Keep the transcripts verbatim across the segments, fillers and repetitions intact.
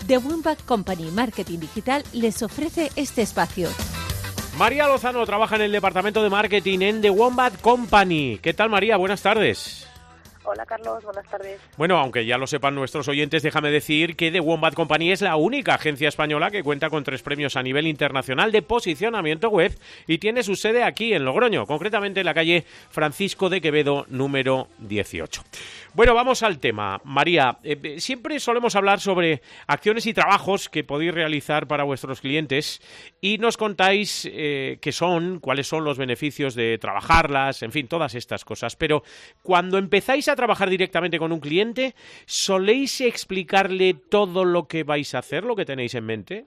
The Wombat Company Marketing Digital les ofrece este espacio. María Lozano trabaja en el departamento de marketing en The Wombat Company. ¿Qué tal, María? Buenas tardes. Hola, Carlos. Buenas tardes. Bueno, aunque ya lo sepan nuestros oyentes, déjame decir que The Wombat Company es la única agencia española que cuenta con tres premios a nivel internacional de posicionamiento web y tiene su sede aquí en Logroño, concretamente en la calle Francisco de Quevedo, número dieciocho. Bueno, vamos al tema. María, eh, siempre solemos hablar sobre acciones y trabajos que podéis realizar para vuestros clientes y nos contáis eh, qué son, cuáles son los beneficios de trabajarlas, en fin, todas estas cosas. Pero cuando empezáis a trabajar directamente con un cliente, ¿soléis explicarle todo lo que vais a hacer, lo que tenéis en mente?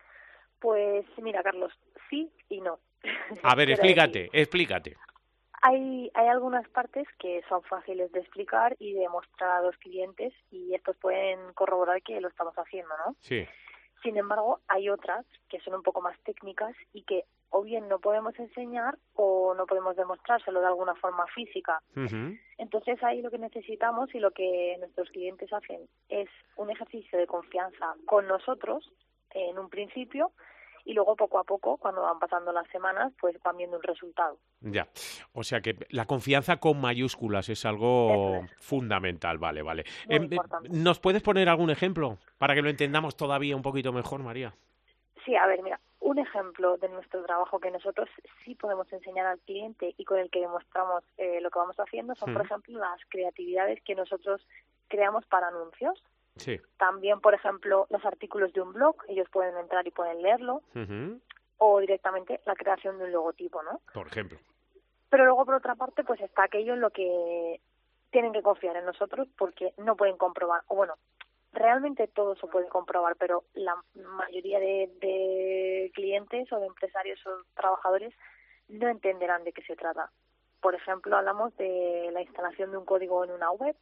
Pues mira, Carlos, sí y no. A ver, explícate, explícate. Hay, hay algunas partes que son fáciles de explicar y de mostrar a los clientes y estos pueden corroborar que lo estamos haciendo, ¿no? Sí. Sin embargo, hay otras que son un poco más técnicas y que o bien no podemos enseñar o no podemos demostrárselo de alguna forma física. Uh-huh. Entonces ahí lo que necesitamos y lo que nuestros clientes hacen es un ejercicio de confianza con nosotros en un principio y luego poco a poco, cuando van pasando las semanas, pues van viendo un resultado. Ya, o sea que la confianza con mayúsculas es algo es. fundamental, vale, vale. Muy Eh, importante. ¿Nos puedes poner algún ejemplo para que lo entendamos todavía un poquito mejor, María? Sí, a ver, mira, un ejemplo de nuestro trabajo que nosotros sí podemos enseñar al cliente y con el que demostramos eh, lo que vamos haciendo son, Hmm. por ejemplo, las creatividades que nosotros creamos para anuncios. Sí. También, por ejemplo, los artículos de un blog, ellos pueden entrar y pueden leerlo, Uh-huh. o directamente la creación de un logotipo, ¿no? Por ejemplo. Pero luego, por otra parte, pues está aquello en lo que tienen que confiar en nosotros porque no pueden comprobar, o bueno, realmente todo se puede comprobar, pero la mayoría de, de clientes o de empresarios o trabajadores no entenderán de qué se trata. Por ejemplo, hablamos de la instalación de un código en una web,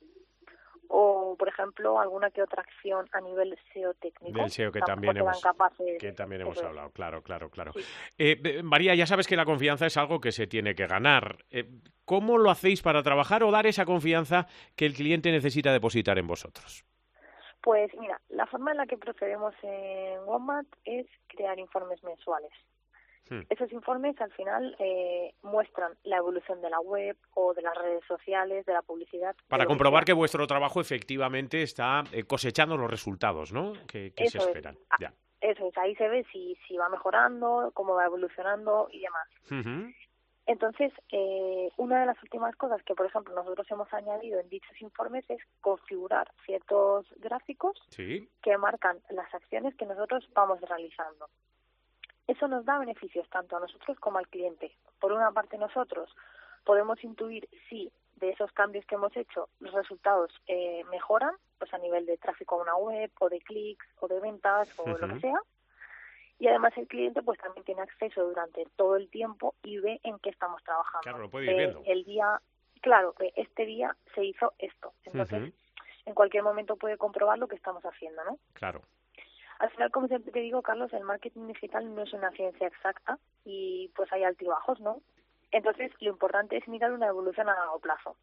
o por ejemplo alguna que otra acción a nivel S E O técnico. Del S E O que Tampoco también serán hemos, capaces, que también hemos eso es. hablado, claro, claro, claro. Sí. Eh, María, ya sabes que la confianza es algo que se tiene que ganar. Eh, ¿Cómo lo hacéis para trabajar o dar esa confianza que el cliente necesita depositar en vosotros? Pues mira, la forma en la que procedemos en Wombat es crear informes mensuales. Hmm. Esos informes al final eh, muestran la evolución de la web o de las redes sociales, de la publicidad. Para comprobar que vuestro trabajo efectivamente está eh, cosechando los resultados, ¿no? Que, que se Eso esperan. es. Ya. Eso es, ahí se ve si, si va mejorando, cómo va evolucionando y demás. Uh-huh. Entonces, eh, una de las últimas cosas que, por ejemplo, nosotros hemos añadido en dichos informes es configurar ciertos gráficos Sí. que marcan las acciones que nosotros vamos realizando. Eso nos da beneficios tanto a nosotros como al cliente. Por una parte, nosotros podemos intuir si de esos cambios que hemos hecho los resultados eh, mejoran, pues a nivel de tráfico a una web o de clics o de ventas o Uh-huh. lo que sea. Y además el cliente pues también tiene acceso durante todo el tiempo y ve en qué estamos trabajando. Claro, lo puede ir Eh, viendo. el día, claro, que este día se hizo esto. Entonces, Uh-huh. en cualquier momento puede comprobar lo que estamos haciendo, ¿no? Claro. Al final, como siempre te digo, Carlos, el marketing digital no es una ciencia exacta y pues hay altibajos, ¿no? Entonces, lo importante es mirar una evolución a largo plazo.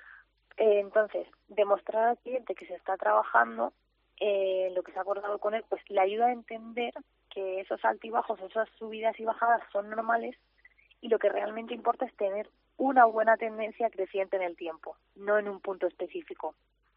Eh, entonces, demostrar al cliente que se está trabajando eh, lo que se ha acordado con él, pues le ayuda a entender que esos altibajos, esas subidas y bajadas son normales y lo que realmente importa es tener una buena tendencia creciente en el tiempo, no en un punto específico.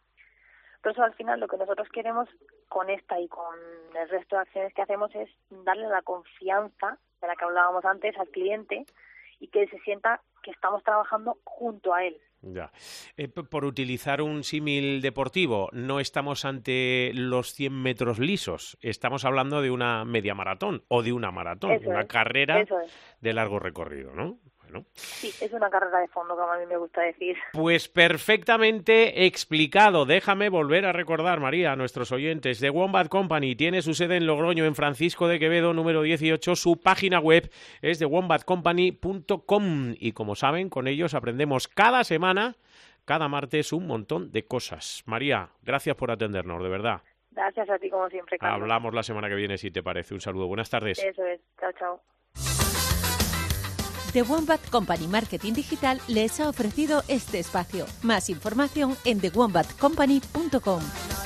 Por eso al final lo que nosotros queremos con esta y con el resto de acciones que hacemos es darle la confianza de la que hablábamos antes al cliente y que se sienta que estamos trabajando junto a él. Ya. Eh, p- por utilizar un símil deportivo, no estamos ante los cien metros lisos, estamos hablando de una media maratón o de una maratón, Eso una es, carrera eso es. de largo recorrido, ¿no? Bueno, Sí, es una carrera de fondo, como a mí me gusta decir. pues perfectamente explicado. Déjame volver a recordar, María, a nuestros oyentes. The Wombat Company tiene su sede en Logroño, en Francisco de Quevedo, número dieciocho. Su página web es the wombat company punto com y, como saben, con ellos aprendemos cada semana, cada martes, un montón de cosas. María, gracias por atendernos, de verdad. Gracias a ti, como siempre, Carlos. Hablamos la semana que viene, si te parece. Un saludo. Buenas tardes. Eso es. Chao, chao. The Wombat Company Marketing Digital les ha ofrecido este espacio. Más información en the wombat company punto com.